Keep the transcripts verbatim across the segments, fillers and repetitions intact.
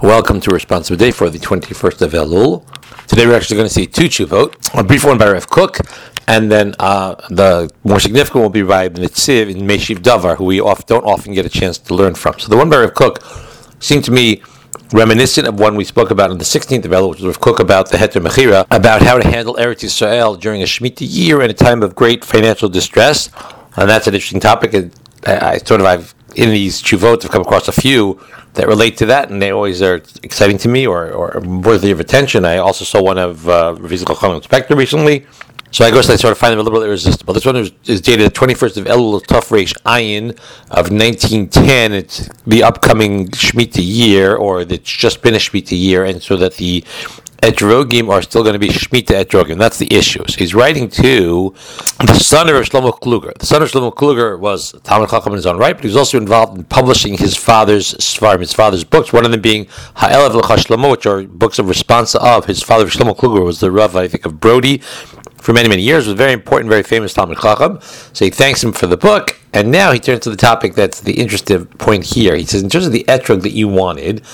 Welcome to Responsive Day for the twenty-first of Elul. Today we're actually going to see two tshuvot, a brief one by Rav Kook, and then uh, the more significant will be by the Nitziv in Meshiv Davar, who we oft, don't often get a chance to learn from. So the one by Rav Kook seemed to me reminiscent of one we spoke about on the sixteenth of Elul, which was Rav Kook about the Heter Mechira, about how to handle Eretz Yisrael during a Shemitah year in a time of great financial distress. And that's an interesting topic. And I, I sort of, I've, in these tshuvot, I've come across a few that relate to that, and they always are exciting to me or, or worthy of attention. I also saw one of uh, Rav Yitzchak Chachamim Spector recently, so I guess I sort of find them a little bit irresistible. This one is, is dated the twenty-first of Elul Tov Reish Ayin of nineteen ten. It's the upcoming Shemitah year, or it's just been a Shemitah year, and so that the Etrogim are still going to be Shemitah Etrogim. That's the issue. So he's writing to the son of Shlomo Kluger. The son of Shlomo Kluger was Talmid Chacham in his own right, but he was also involved in publishing his father's Svarim, his father's books, one of them being Ha'elav L'cha Shlomo, which are books of responsa of his father. Shlomo Kluger was the Rav, I think, of Brody for many, many years. Was a very important, very famous Talmid Chacham. So he thanks him for the book, and now he turns to the topic that's the interesting point here. He says, in terms of the etrog that you wanted,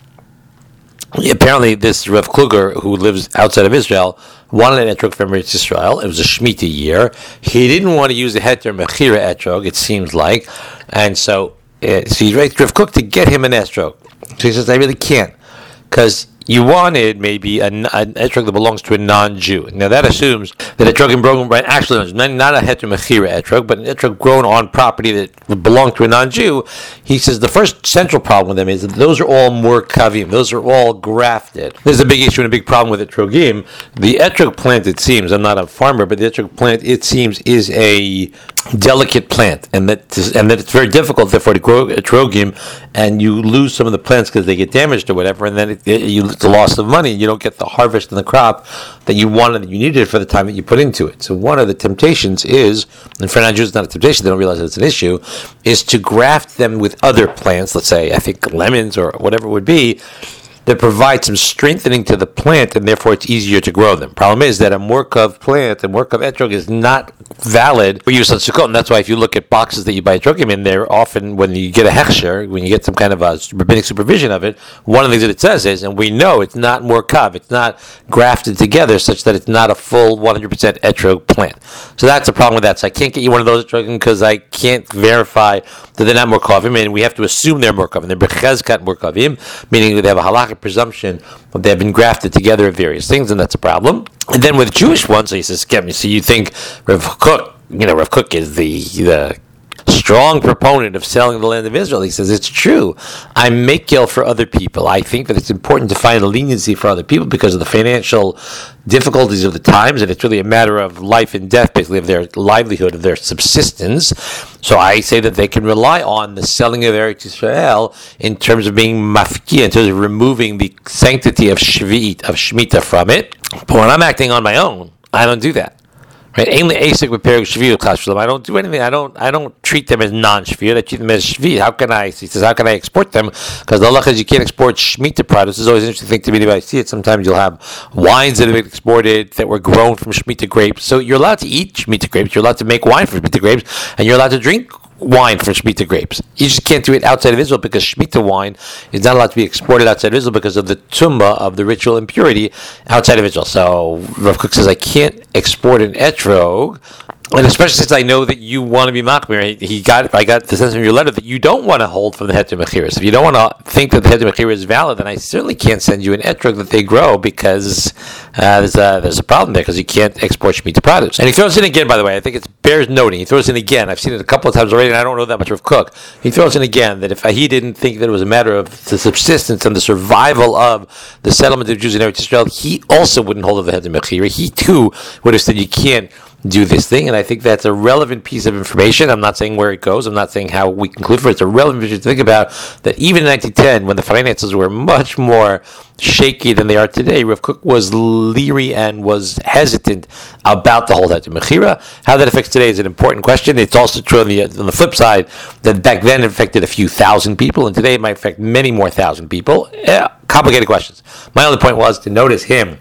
apparently this Rav Kluger, who lives outside of Israel, wanted an etrog from Eretz Yisrael. It was a Shemitah year. He didn't want to use the Heter Mechira etrog, it seems like, and so, uh, so he writes Rav Kook to get him an etrog. So he says, I really can't, because you wanted maybe an, an etrog that belongs to a non-Jew. Now that assumes that etrog grown, right, actually not a heter mechira etrog, but an etrog grown on property that belonged to a non-Jew. He says the first central problem with them is that those are all murkavim. Those are all grafted. There's a big issue and a big problem with etrogim. The etrog plant, it seems, I'm not a farmer, but the etrog plant, it seems, is a delicate plant, and that and that it's very difficult, therefore, to grow etrogim, and you lose some of the plants because they get damaged or whatever, and then it, it, you the loss of money. You don't get the harvest and the crop that you wanted, that you needed for the time that you put into it. So one of the temptations is, and for non-Jews it's not a temptation, they don't realize that it's an issue, is to graft them with other plants, let's say, I think lemons or whatever it would be, that provide some strengthening to the plant, and therefore it's easier to grow them. Problem is that a Murkav plant, a Murkav etrog, is not valid for use on Sukkot, and that's why if you look at boxes that you buy etrogim in, they're often, when you get a hechsher, when you get some kind of a rabbinic supervision of it, one of the things that it says is, and we know it's not Murkav, it's not grafted together such that it's not a full one hundred percent etrog plant. So that's the problem with that. So I can't get you one of those etrogim because I can't verify that they're not Murkavim, and we have to assume they're Murkavim. They're Bechezkat Murkavim, meaning that they have a halakhic presumption that they have been grafted together of various things, and that's a problem. And then with Jewish ones, so he says, so you think Rav Kook, you know, Rav Kook is the the strong proponent of selling the land of Israel. He says, it's true. I make makil for other people. I think that it's important to find a leniency for other people because of the financial difficulties of the times, and it's really a matter of life and death, basically, of their livelihood, of their subsistence. So I say that they can rely on the selling of Eretz Yisrael in terms of being mafki, in terms of removing the sanctity of Shvi'it, of Shemitah from it. But when I'm acting on my own, I don't do that. Right? Ainly asik with perek shviyut chas v'shalom. I don't do anything. I don't. I don't treat them as non-shviyut. I treat them as shviyut. How can I? He says, how can I export them? Because the halach is you can't export shemitah products. It's always an interesting thing to me. If I see it, sometimes you'll have wines that have been exported that were grown from shemitah grapes. So you're allowed to eat shemitah grapes. You're allowed to make wine from shemitah grapes, and you're allowed to drink wine from Shemitah grapes. You just can't do it outside of Israel because Shemitah wine is not allowed to be exported outside of Israel because of the tumah of the ritual impurity outside of Israel. So Rav Kook says, I can't export an etrog, and especially since I know that you want to be machmir. He got, I got the sense from your letter that you don't want to hold from the heter mechira. So if you don't want to think that the heter mechira is valid, then I certainly can't send you an etrog that they grow because uh, there's a there's a problem there because you can't export shemitah products. And he throws in again, by the way, I think it bears noting. He throws in again. I've seen it a couple of times already, and I don't know that much of Cook. He throws in again that if he didn't think that it was a matter of the subsistence and the survival of the settlement of Jews in Eretz Yisrael, he also wouldn't hold of the heter mechira. He too would have said you can't do this thing, and I think that's a relevant piece of information. I'm not saying where it goes. I'm not saying how we conclude for it. It's a relevant issue to think about that even in nineteen ten, when the finances were much more shaky than they are today, Rav Kook was leery and was hesitant about the whole heter mechira. How that affects today is an important question. It's also true on the, on the flip side that back then it affected a few thousand people, and today it might affect many more thousand people. Yeah, complicated questions. My only point was to notice him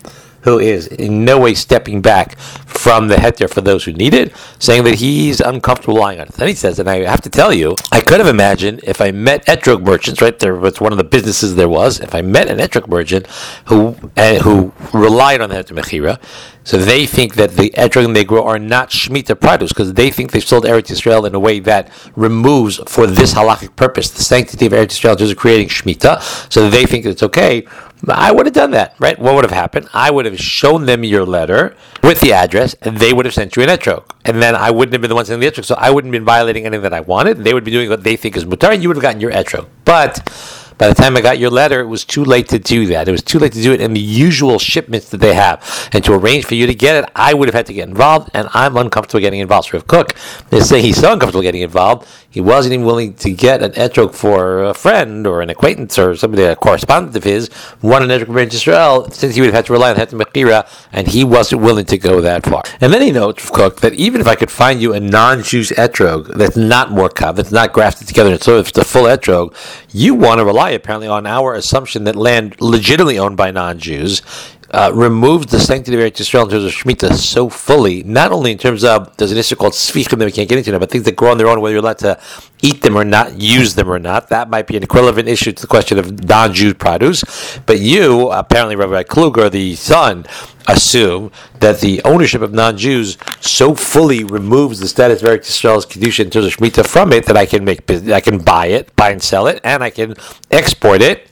who is in no way stepping back from the heter for those who need it, saying that he's uncomfortable relying on it. Then he says, and I have to tell you, I could have imagined if I met etrog merchants, right there was one of the businesses there was, if I met an etrog merchant who uh, who relied on the heter mechira, so they think that the etrog they grow are not Shemitah produce, because they think they've sold Eretz Yisrael in a way that removes, for this halachic purpose, the sanctity of Eretz Yisrael in terms of creating Shemitah, so they think it's okay. I would have done that, right? What would have happened? I would have shown them your letter with the address, and they would have sent you an etrog. And then I wouldn't have been the one sending the etrog, so I wouldn't have been violating anything that I wanted. They would be doing what they think is mutar, and you would have gotten your etrog. But by the time I got your letter, it was too late to do that. It was too late to do it in the usual shipments that they have. And to arrange for you to get it, I would have had to get involved, and I'm uncomfortable getting involved. So if Cook is saying he's so uncomfortable getting involved, he wasn't even willing to get an etrog for a friend or an acquaintance or somebody, a correspondent of his, one an etrog in Israel, since he would have had to rely on Heter Mechira, and he wasn't willing to go that far. And then he notes, Cook, that even if I could find you a non-Jews etrog that's not morkav, that's not grafted together, and so it's the full etrog, you want to rely apparently on our assumption that land legitimately owned by non-Jews Uh, removes the sanctity of Eretz Yisrael in terms of Shemitah so fully, not only in terms of, there's an issue called Sfichim that we can't get into now, but things that grow on their own, whether you're allowed to eat them or not, use them or not, that might be an equivalent issue to the question of non-Jew produce. But you, apparently Rabbi Kluger, the son, assume that the ownership of non-Jews so fully removes the status of Eretz Yisrael's Kedusha in terms of Shemitah from it that I can make, I can buy it, buy and sell it, and I can export it.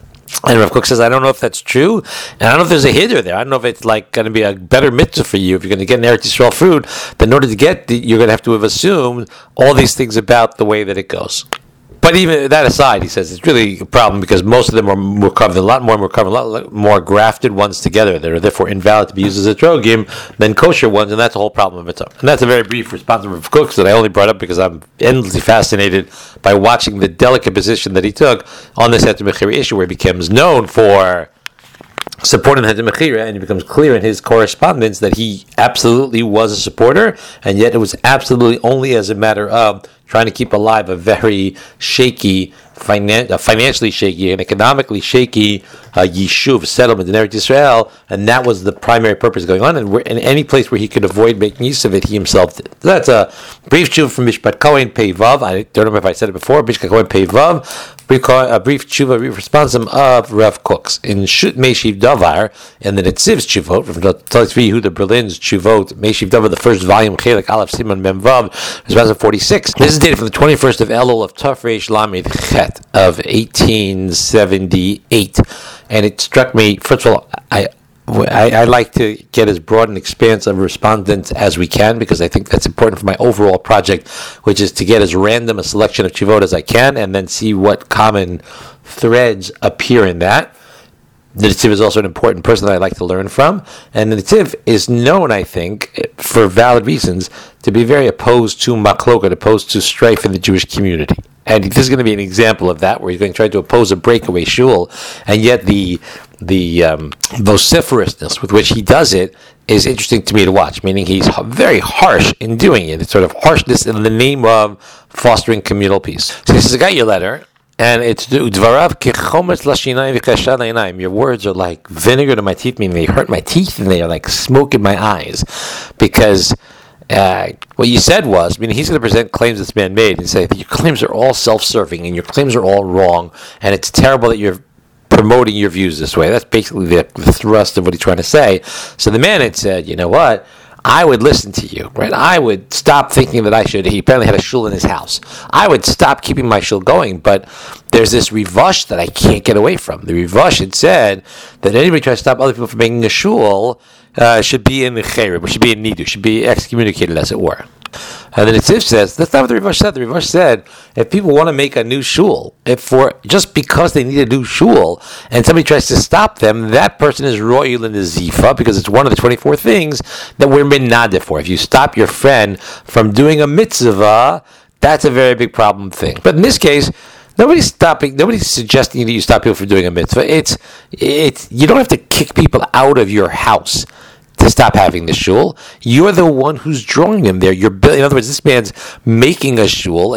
And Rav Kook says, I don't know if that's true, and I don't know if there's a hider there. I don't know if it's like going to be a better mitzvah for you if you're going to get an Eretz Yisrael fruit. Then in order to get the, you're going to have to have assumed all these things about the way that it goes. But even that aside, he says it's really a problem because most of them are more covered, a lot more more covered, a lot more grafted ones together that are therefore invalid to be used as a trogim than kosher ones, and that's a whole problem of its own. And that's a very brief response of Cooks that I only brought up because I'm endlessly fascinated by watching the delicate position that he took on this Heter Mechira issue, where he becomes known for supporting the Heter Mechira, and it becomes clear in his correspondence that he absolutely was a supporter, and yet it was absolutely only as a matter of trying to keep alive a very shaky, finan- uh, financially shaky and economically shaky uh, yishuv settlement in Eretz Yisrael, and that was the primary purpose going on. And in any place where he could avoid making use of it, he himself did. So that's a brief tshuva from Mishpat Kohen Pei Vav. I don't remember if I said it before. Mishpat Kohen Pei Vav. A brief tshuva, a brief response of Rav Kook's in Shut Meishiv Davar, and the Netziv's tshuvot from the Tzvi Yehuda Berlin's tshuvot Meishiv Davar, the first volume, Chelek Aleph Simon Mem Vav, response of forty-six. This is dated from the twenty-first of Elul of Taf Reish Lamed Chet of eighteen seventy-eight, and it struck me. First of all, I. I, I like to get as broad an expanse of respondents as we can because I think that's important for my overall project, which is to get as random a selection of tshuvot as I can and then see what common threads appear in that. The Netziv is also an important person that I like to learn from, and the Netziv is known, I think, for valid reasons, to be very opposed to machloket, opposed to strife in the Jewish community. And this is going to be an example of that, where he's going to try to oppose a breakaway shul, and yet the the um, vociferousness with which he does it is interesting to me to watch, meaning he's very harsh in doing it. It's sort of harshness in the name of fostering communal peace. So he says, I got your letter, and it's Dvarav kechometz lashinayim v'kashad la'inayim. Your words are like vinegar to my teeth, meaning they hurt my teeth, and they are like smoke in my eyes, because Uh, what you said was, I mean, he's going to present claims this man made and say that your claims are all self-serving and your claims are all wrong, and it's terrible that you're promoting your views this way. That's basically the, the thrust of what he's trying to say. So the man had said, you know what? I would listen to you, right? I would stop thinking that I should. He apparently had a shul in his house. I would stop keeping my shul going, but there's this rivash that I can't get away from. The rivash had said that anybody tries to stop other people from making a shul uh, should be in the cherib, should be in nidu, should be excommunicated, as it were. And then Netziv says, that's not what the Rivash said. The Rivash said, if people want to make a new shul, if for just because they need a new shul, and somebody tries to stop them, that person is royal in the zifa, because it's one of the twenty-four things that we're minadeh for. If you stop your friend from doing a mitzvah, that's a very big problem thing. But in this case, nobody's stopping. Nobody's suggesting that you stop people from doing a mitzvah. It's, it's you don't have to kick people out of your house to stop having the shul. You're the one who's drawing them there. You're, in other words, this man's making a shul and he's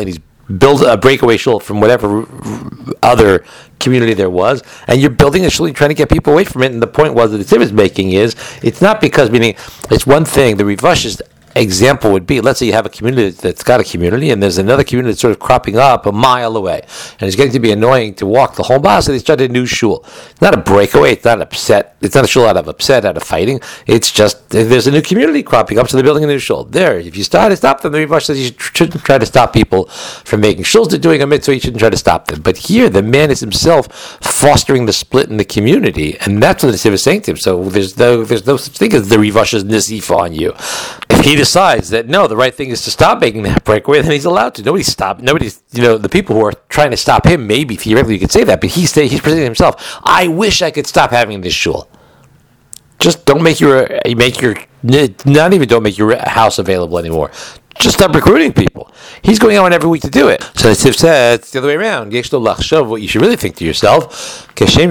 build a breakaway shul from whatever other community there was, and you're building a shul, you're trying to get people away from it. And the point was that the Tiv is making is, it's not because, meaning, it's one thing, the Rivash's example would be, let's say you have a community that's got a community, and there's another community that's sort of cropping up a mile away, and it's getting to be annoying to walk the whole mile, so they started a new shul. It's not a breakaway, it's not upset, it's not a shul out of upset, out of fighting, it's just, there's a new community cropping up, so they're building a new shul. There, if you start to stop them, the Rivash says you shouldn't try to stop people from making shuls. They're doing a mitzvah, you shouldn't try to stop them. But here, the man is himself fostering the split in the community, and that's what the Tiv is saying to him. So there's no, there's no such thing as the Rivash's nisifa on you. If he decides that no, the right thing is to stop making that breakaway, then he's allowed to. Nobody stopped. Nobody's, you know, the people who are trying to stop him, maybe theoretically you could say that, but he's he's presenting himself. I wish I could stop having this shul. Just don't make your make your not even don't make your house available anymore. Just stop recruiting people. He's going out every week to do it. So the Tiv said it's the other way around. What you should really think to yourself.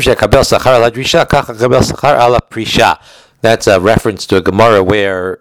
That's a reference to a Gemara where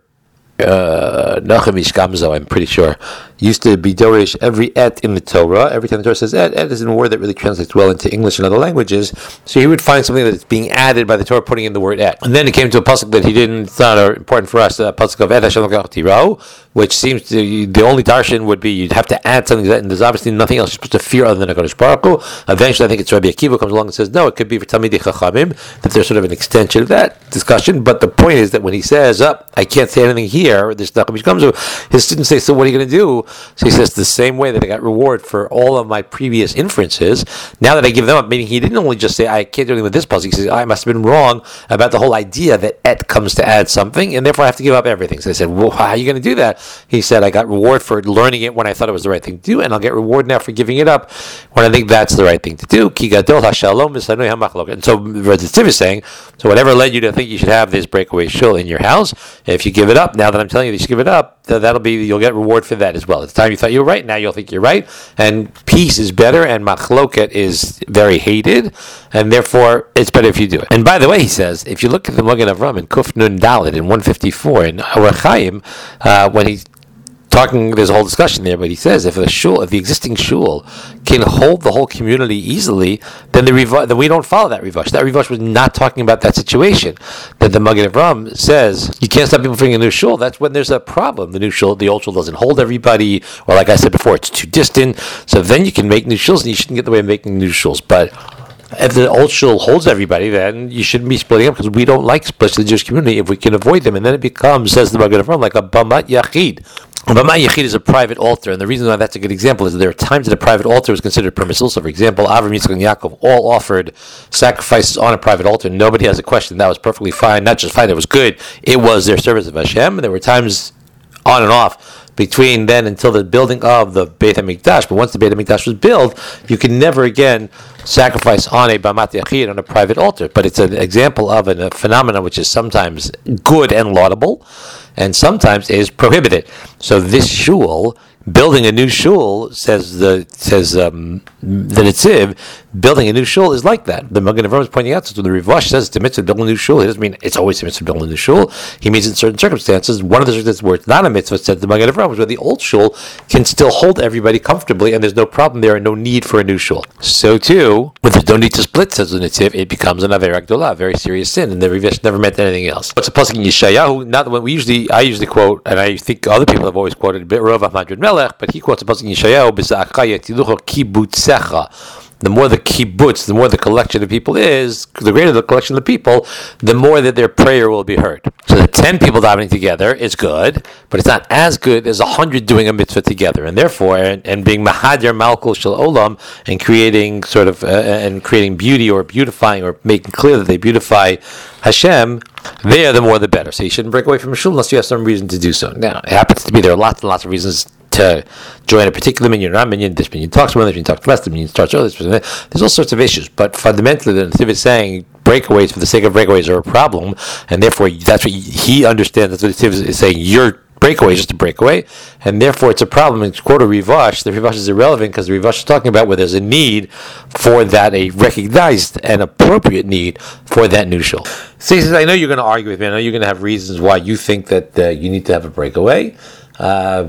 Uh, Nachamish Gamzo, I'm pretty sure, used to be Dorish every et in the Torah. Every time the Torah says et, et is a word that really translates well into English and other languages. So he would find something that's being added by the Torah, putting in the word et. And then it came to a pasuk that he didn't, it's not important for us, a pasuk of et Hashem Lokach Tiro, which seems to, the only darshan would be you'd have to add something to that, and there's obviously nothing else you're supposed to fear other than HaKadosh Baruch Hu. Eventually, I think it's Rabbi Akiva comes along and says, no, it could be for Talmidei Chachamim, that there's sort of an extension of that discussion. But the point is that when he says, up, oh, I can't say anything here, this Nachamish comes to, his students say, so what are you going to do? So he says, the same way that I got reward for all of my previous inferences, now that I give them up, meaning he didn't only just say, I can't do anything with this puzzle, he says, I must have been wrong about the whole idea that et comes to add something, and therefore I have to give up everything. So I said, well, how are you going to do that? He said, I got reward for learning it when I thought it was the right thing to do, and I'll get reward now for giving it up when I think that's the right thing to do. Ki gadol hashalom v'sanoi hamachlok. And so the Tiv is saying, so whatever led you to think you should have this breakaway shul in your house, if you give it up, now that I'm telling you that you should give it up, that'll be, you'll get reward for that as well. At the time you thought you were right, now you'll think you're right, and peace is better, and machloket is very hated, and therefore it's better if you do it. And by the way, he says, if you look at the Magen Avram in Kuf Nun Dalet in one fifty-four in Orach Chaim, uh, when he's talking, there's a whole discussion there, but he says if the shul, if the existing shul can hold the whole community easily, then the rev- then we don't follow that rivash. That rivash was not talking about that situation. That the Magen Avram says you can't stop people from a new shul. That's when there's a problem. The new shul, the old shul doesn't hold everybody, or like I said before, it's too distant. So then you can make new shuls, and you shouldn't get in the way of making new shuls. But if the old shul holds everybody, then you shouldn't be splitting up, because we don't like splits in the Jewish community if we can avoid them. And then it becomes, says the Magen Avram, like a bamat yachid. A bamat yachid is a private altar, and the reason why that's a good example is that there are times that a private altar was considered permissible. So, for example, Avram, Yitzchak, and Yaakov all offered sacrifices on a private altar. Nobody has a question. That was perfectly fine. Not just fine, it was good. It was their service of Hashem. And there were times on and off between then until the building of the Beit HaMikdash. But once the Beit HaMikdash was built, you can never again sacrifice on a Bamat Yachid, on a private altar. But it's an example of a phenomenon which is sometimes good and laudable, and sometimes is prohibited. So this shul, building a new shul, says the says um, the Netziv, building a new shul is like that. The Magen Avram is pointing out, so the Rivash says it's a mitzvah to build a new shul. He doesn't mean it's always a mitzvah to build a new shul. He means in certain circumstances. One of the circumstances where it's not a mitzvah, said the Magen Avram, is where the old shul can still hold everybody comfortably, and there's no problem there and no need for a new shul. So too, when there's no need to split, says the Netziv, it becomes an Avera Gdolah, a very serious sin, and the Rivash never meant anything else. It's a pasuk in Yeshayahu, not the one we usually, I usually quote, and I think other people have always quoted, Rov Ahmad Melech, but he quotes a pasuk in Yeshayahu, B'za'achah yetilucho kibutzecha. The more the kibbutz, the more the collection of people is, the greater the collection of the people, the more that their prayer will be heard. So the ten people davening together is good, but it's not as good as a hundred doing a mitzvah together. And therefore, and, and being mahadir malkul shel olam, and creating sort of, uh, and creating beauty or beautifying or making clear that they beautify Hashem, there the more the better. So you shouldn't break away from a shul unless you have some reason to do so. Now, it happens to be there are lots and lots of reasons to join a particular minyan, not minyan, this minyan talks to one, this minyan talks to less, the minyan starts early, there's all sorts of issues, but fundamentally the Netziv is saying breakaways for the sake of breakaways are a problem, and therefore that's what he understands, that's what the Netziv is saying, your breakaway is just a breakaway, and therefore it's a problem. In quote a Rivash, the Rivash is irrelevant because the Rivash is talking about where there's a need for that, a recognized and appropriate need for that new shul. So he says, I know you're going to argue with me, I know you're going to have reasons why you think that uh, you need to have a breakaway, um,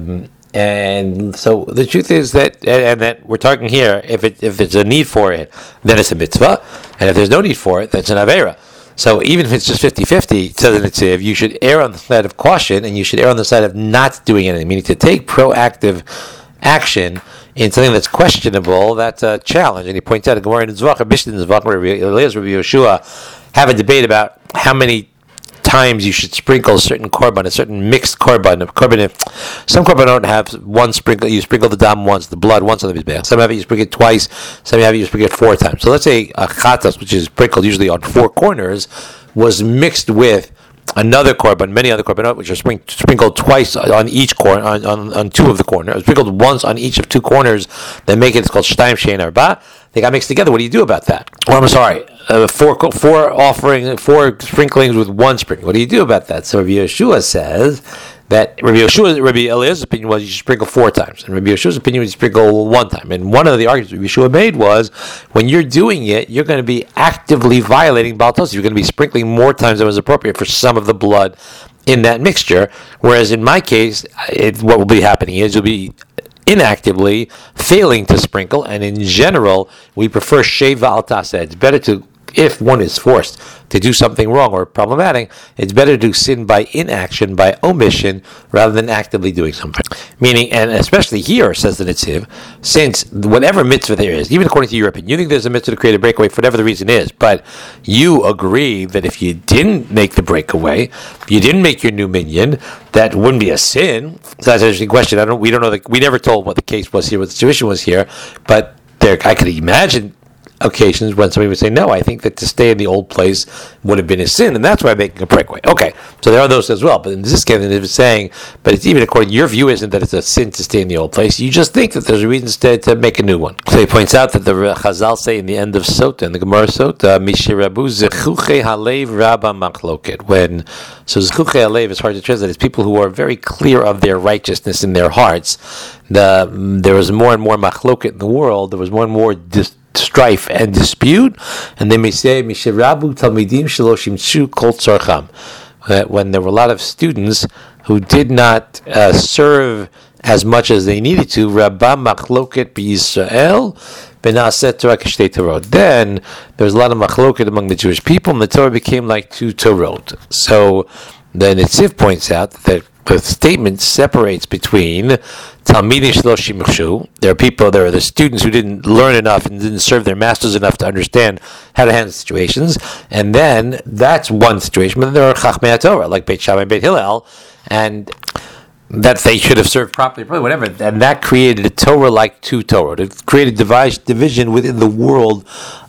And so the truth is that, and, and that we're talking here, if it if there's a need for it, then it's a mitzvah, and if there's no need for it, that's an avera. So even if it's just fifty-fifty, it says in the Tziv, you should err on the side of caution, and you should err on the side of not doing anything, meaning to take proactive action in something that's questionable. That's a challenge. And he points out, Gemara in Zvach, Mishnah in Zvach, Eliezer, Rabbi Yehoshua have a debate about how many times you should sprinkle a certain korban, a certain mixed korban. korban some korban don't have one sprinkle. You sprinkle the dam once, the blood once on the mizbeach. Some have it you sprinkle it twice. Some have it you sprinkle it four times. So let's say a chatas, which is sprinkled usually on four corners, was mixed with another korban, many other korbanot, which are spring, sprinkled twice on each corner, on, on, on two of the corners, sprinkled once on each of two corners, then make it, it's called shtayim shein arba. They got mixed together. What do you do about that? Or I'm sorry, uh, four four offering, four sprinklings with one sprinkling. What do you do about that? So Rabbi Yehoshua says that Rabbi Yehoshua, Rabbi Eliezer's opinion was you should sprinkle four times, and Rabbi Yeshua's opinion was you sprinkle one time. And one of the arguments Rabbi Yeshua made was when you're doing it, you're going to be actively violating Baal Tosef. You're going to be sprinkling more times than was appropriate for some of the blood in that mixture. Whereas in my case, it, what will be happening is you'll be inactively failing to sprinkle, and in general, we prefer sheva al taseh. It's better to, if one is forced to do something wrong or problematic, it's better to sin by inaction, by omission, rather than actively doing something. Meaning, and especially here, says the Netziv, since whatever mitzvah there is, even according to your opinion, you think there's a mitzvah to create a breakaway for whatever the reason is, but you agree that if you didn't make the breakaway, you didn't make your new minyan, that wouldn't be a sin. So that's an interesting question. I don't. We don't know. The, we never told what the case was here, what the situation was here, but there, I could imagine occasions when somebody would say, no, I think that to stay in the old place would have been a sin, and that's why I'm making a breakaway. Okay, so there are those as well, but in this case, it's saying, but it's even according, your view isn't that it's a sin to stay in the old place, you just think that there's a reason to, to make a new one. So he points out that the Chazal say in the end of Sota, in the Gemara Sota, Mishirabu zechuche halev rabba machloket, when, so zechuche halev is hard to translate, it's people who are very clear of their righteousness in their hearts. The, there was more and more machloket in the world, there was more and more dis- strife and dispute, and they may say Mishirabu Talmidim Shelo Shimshu Kol Tzarcham, that when there were a lot of students who did not uh, serve as much as they needed to, Rabba Machloket BiYisrael Benaset Torah Kashtei Torot. Then there was a lot of machloket among the Jewish people, and the Torah became like two Torot. So the Netziv points out that the statement separates between Talmidim Shelo Shimshu. There are people, there are the students who didn't learn enough and didn't serve their masters enough to understand how to handle situations, and then that's one situation. But then there are Chachmei Torah, like Beit Shammai and Beit Hillel, and that they should have served properly, probably whatever, and that created a Torah like two Torah. It created division within the world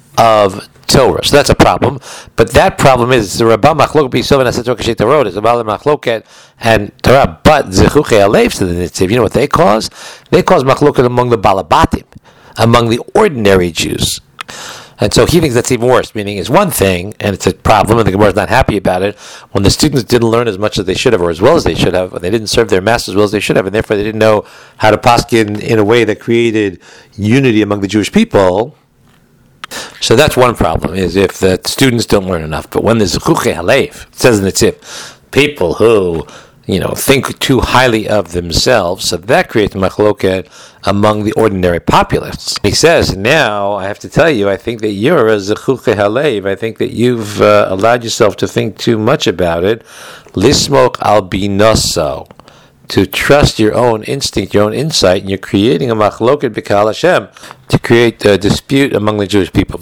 of Torah. So that's a problem. But that problem is the Rabba Machloket B'Yisrael V'Naseh Torah Kashtei Torot is about Machloket and Torah. But Zechuche Alev to the Netziv, you know what they cause? They cause Machloket among the Balabatim, among the ordinary Jews. And so he thinks that's even worse, meaning it's one thing, and it's a problem, and the Gemara is not happy about it, when the students didn't learn as much as they should have, or as well as they should have, when they didn't serve their masters as well as they should have, and therefore they didn't know how to paskin in a way that created unity among the Jewish people. So that's one problem, is if the students don't learn enough. But when there's Zechuche Halev, it says in the tip, people who, you know, think too highly of themselves, so that creates machloket among the ordinary populace. He says, now, I have to tell you, I think that you're a Zechuche Halev. I think that you've uh, allowed yourself to think too much about it. Lismok al binoso, to trust your own instinct, your own insight, and you're creating a machloket b'kahal Hashem, to create a dispute among the Jewish people.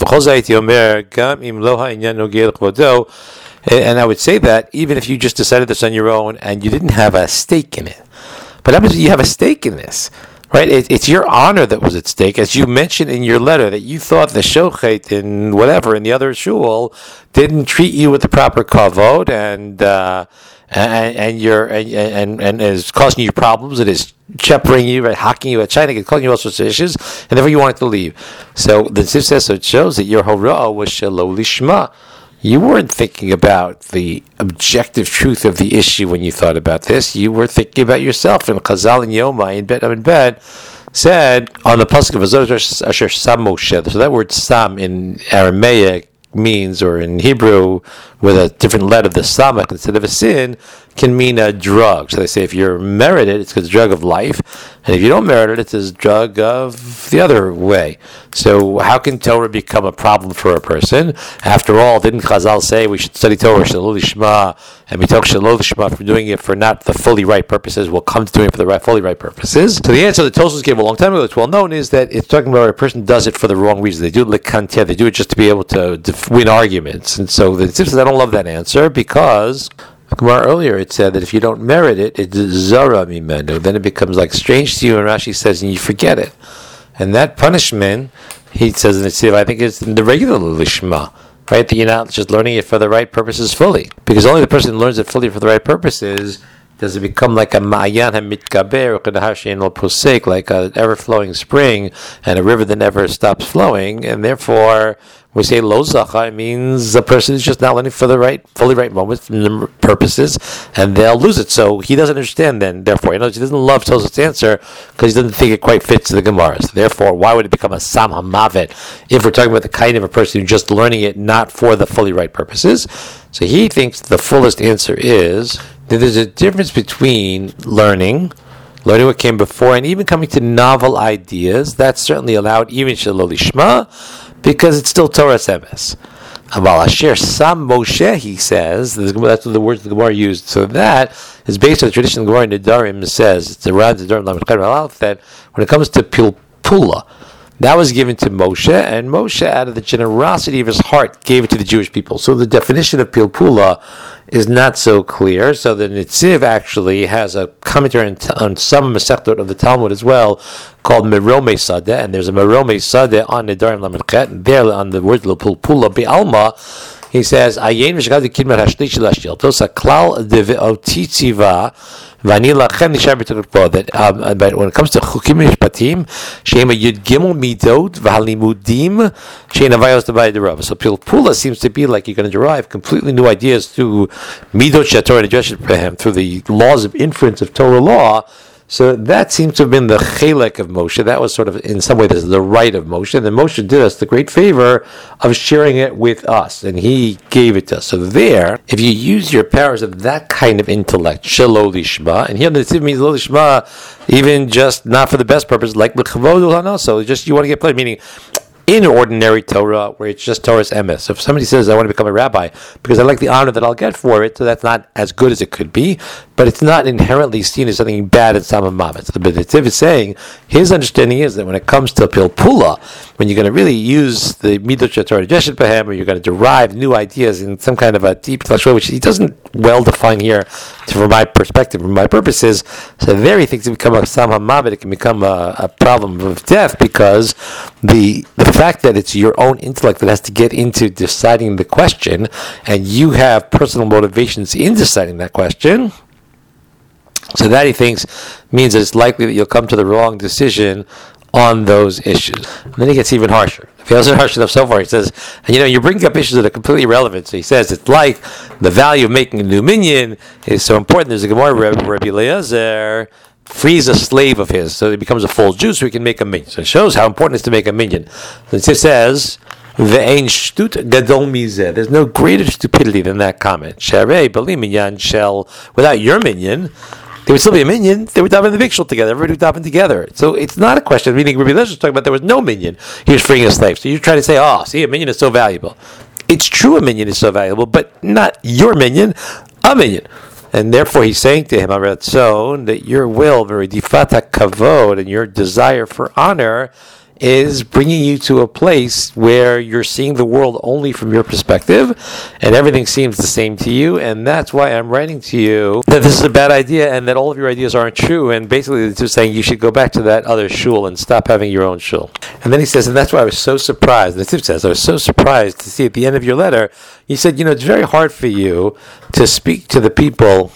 And I would say that even if you just decided this on your own and you didn't have a stake in it. But that means you have a stake in this, right? It, it's your honor that was at stake. As you mentioned in your letter, that you thought the shochet in whatever, in the other shul, didn't treat you with the proper kavod, and uh, and, and you're and, and and is causing you problems. It is shepherding you, right, hacking you at China, it's causing you all sorts of issues, and therefore you wanted to leave. So the Tziv says, so it shows that your horah was shelo lishma. You weren't thinking about the objective truth of the issue when you thought about this. You were thinking about yourself. And Chazal and Yomai in Bet in Bet said on the pasuk of Azor Asher Sam Moshe. So that word Sam in Aramaic means, or in Hebrew with a different letter, the samach instead of a sin, can mean a drug. So they say if you're merited, it's a drug of life, and if you don't merit it, it's a drug of the other way. So how can Torah become a problem for a person? After all, didn't Chazal say we should study Torah shalol lishma, and we talk shalol lishma for doing it for not the fully right purposes? We'll come to doing it for the right, fully right purposes. So the answer that Tosfos gave a long time ago, it's well known, is that it's talking about a person does it for the wrong reason. They do it likantia, they do it just to be able to, to win arguments. And so the Tzif says, I don't love that answer because Gemara earlier it said that if you don't merit it, it's zara mimenu. Then it becomes like strange to you, and Rashi says, and you forget it. And that punishment, he says in the Tzif, I think it's the regular lishma, right? That you're not just learning it for the right purposes fully, because only the person who learns it fully for the right purposes does it become like a ma'ayan hamitgaber kedahar she'ein lo posek, like an ever-flowing spring and a river that never stops flowing, and therefore when we say lo zacha, it means the person is just not learning for the right, fully right moments and purposes, and they'll lose it. So he doesn't understand then, therefore, you know, he doesn't love Tosfos' answer because he doesn't think it quite fits the Gemara. So therefore, why would it become a sam hamavet if we're talking about the kind of a person who's just learning it not for the fully right purposes? So he thinks the fullest answer is that there's a difference between learning, learning what came before, and even coming to novel ideas. That's certainly allowed, even shalol lishma, because it's still Torah emes. Aval asher sam Moshe, he says, that's the words the Gemara used. So that is based on the tradition of the Gemara in Nedarim. Says it's around Nedarim that when it comes to pilpula, that was given to Moshe, and Moshe, out of the generosity of his heart, gave it to the Jewish people. So the definition of pilpula is not so clear. So the Netziv actually has a commentary on, on some Masechtot of the Talmud as well, called Meromei Sadeh, and there's a Meromei Sadeh on Nedarim Lamed Chet, and there on the word pilpula be'alma, he says, Ayin v'shagad v'kidmat hashlish l'ashilto, saklal deve'otitziva, v'ani lachem nishar b'tekut, that um, but when it comes to chukim mishpatim, she'ema yud gimel midot v'halimudim, she'en avayos d'vay derav. So pilpula seems to be like you're going to derive completely new ideas through midot she'atorah nedrashet through the laws of inference of Torah law. So that seems to have been the chelek of Moshe. That was sort of, in some way, the right of Moshe. And then Moshe did us the great favor of sharing it with us, and he gave it to us. So there, if you use your powers of that kind of intellect, shelo lishma, and here the Tzif means lo lishma, even just not for the best purpose, like l'chavod ulhana, so just you want to get pleasure, meaning in ordinary Torah, where it's just Torah's emes. So if somebody says, I want to become a rabbi because I like the honor that I'll get for it, so that's not as good as it could be, but it's not inherently seen as something bad in Samam Mamet. So the B'Nitziv is saying, his understanding is that when it comes to Pilpula, when you're going to really use the Midot Torah Jeshet Behem, or you're going to derive new ideas in some kind of a deep intellectual way, which he doesn't well define here from my perspective, from my purposes, so there he thinks it become a Samam Mamet, it can become a, a problem of death, because the the fact that it's your own intellect that has to get into deciding the question, and you have personal motivations in deciding that question, so that he thinks means that it's likely that you'll come to the wrong decision on those issues. And then he gets even harsher. If he hasn't harsh enough so far, he says, and you know, you're bringing up issues that are completely irrelevant. So he says it's like the value of making a new minyan is so important. There's a Gemara, Rabbi, Rabbi Eliezer frees a slave of his, so he becomes a full Jew, so he can make a minyan. So it shows how important it is to make a minyan. It says, "Ve'ein shtut gadol mizeh." There's no greater stupidity than that comment. Sharei bali minyan shel. Without your minyan, there would still be a minyan. They would daven the big shul together. Everybody would daven together. So it's not a question. Meaning, Rabbi Eliezer was talking about there was no minyan. He was freeing a slave. So you're trying to say, "Oh, see, a minyan is so valuable." It's true, a minyan is so valuable, but not your minyan, a minyan. And therefore, he's saying to him, "Aratzon, that your will, very difata kavod, and your desire for honor, is bringing you to a place where you're seeing the world only from your perspective, and everything seems the same to you. And that's why I'm writing to you that this is a bad idea, and that all of your ideas aren't true. And basically, it's just saying you should go back to that other shul and stop having your own shul." And then he says, and that's why I was so surprised. The Tzif says, I was so surprised to see at the end of your letter, you said, you know, it's very hard for you to speak to the people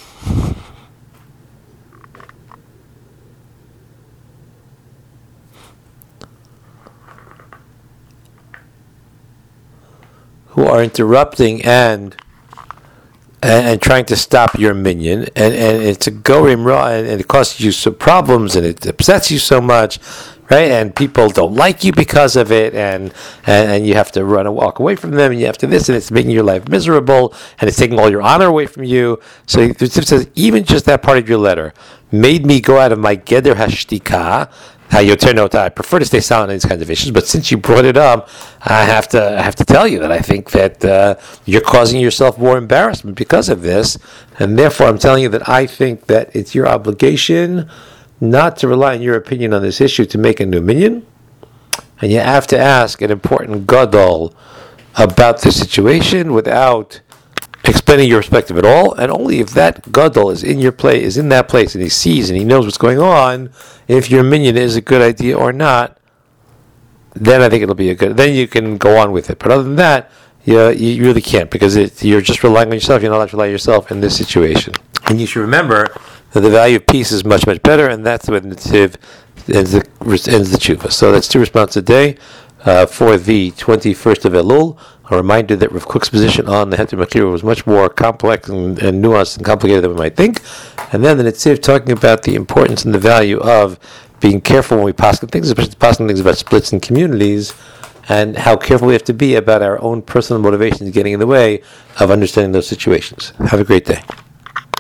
who are interrupting and and, and trying to stop your minyan, and, and it's a gorim ra, and, and it causes you some problems, and it upsets you so much. right? And people don't like you because of it, and, and and you have to run and walk away from them, and you have to this, and it's making your life miserable, and it's taking all your honor away from you. So the Tzif says, even just that part of your letter made me go out of my geder hashtika. I prefer to stay silent on these kinds of issues, but since you brought it up, I have to I have to tell you that I think that uh, you're causing yourself more embarrassment because of this, and therefore I'm telling you that I think that it's your obligation not to rely on your opinion on this issue to make a new minyan, and you have to ask an important gadol about the situation without explaining your perspective at all, and only if that gadol is in your place, is in that place, and he sees and he knows what's going on, if your minyan is a good idea or not, then I think it'll be a good. Then you can go on with it. But other than that, you, you really can't, because it, you're just relying on yourself. You're not allowed to rely on yourself in this situation. And you should remember that the value of peace is much, much better, and that's what Netziv ends the ends the tshuva. So that's two responses a day uh, for the twenty-first of Elul. A reminder that Rav Kook's position on the Heter Mechira was much more complex and, and nuanced and complicated than we might think. And then the Netziv talking about the importance and the value of being careful when we paskin things, especially paskin things about splits in communities, and how careful we have to be about our own personal motivations getting in the way of understanding those situations. Have a great day.